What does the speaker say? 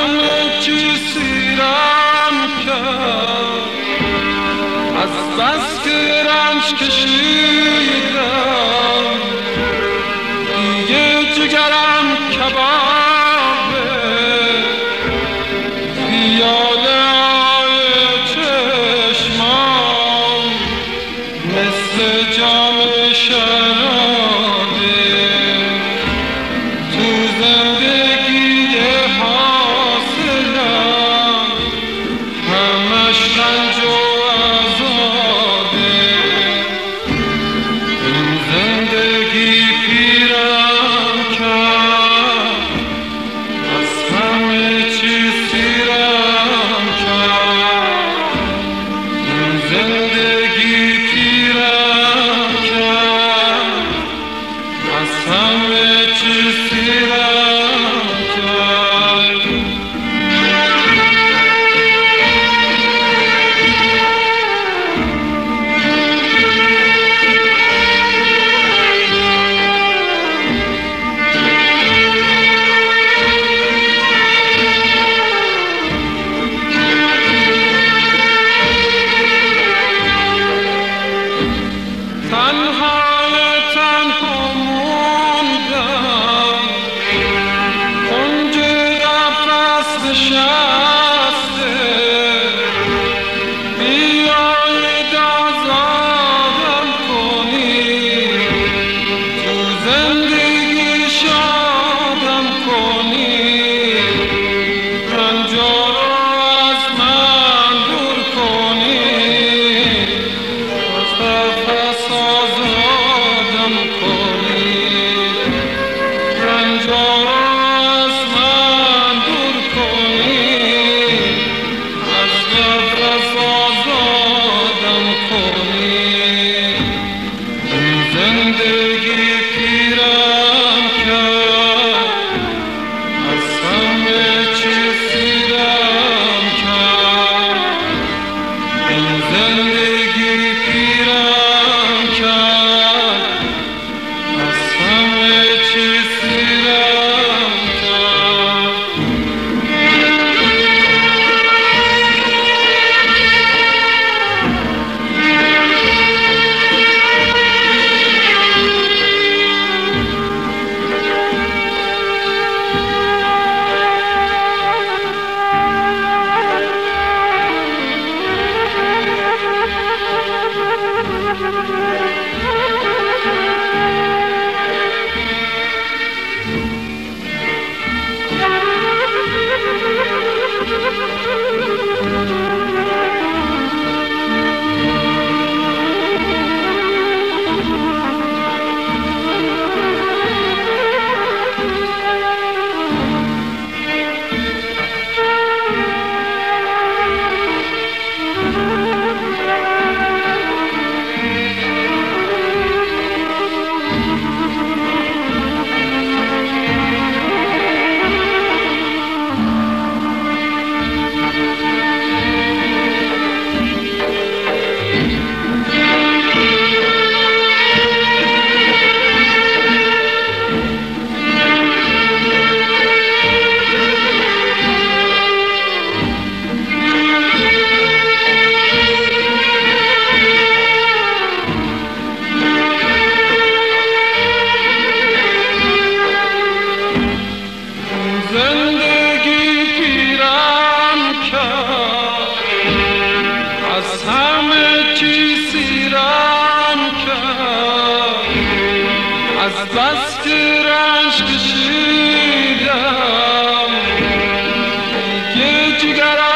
همه چی سیرم کرد، از بس که رنج کشیدم دیگه جگرم کبابه. پیاله های چشمام مثل جام شرابه، تو زندگی حاصلم همش رنج و عذابه. این زندگی پیرم کرد، از همه چی سیرم کرد. این زندگی پیرم کرد، از همه چی سیرم کرد. تنها موندم، کنج قفس نشسته، بیایید آزادم کنید، تو زندگی شادم کنید، رنجا رو از من دور کنید، از قفس آزادم کنید، رنجا رو از من دور کنید، از قفس آزادم کنید. این زندگی پیرم کرد، از همه چی سیرم کرد. این زندگی پیرم کرد، از همه چی سیرم کرد. زندگی پیرم کرد، از همه چی سیرم کرد، از بس که رنج کشیدم دیگه جگرم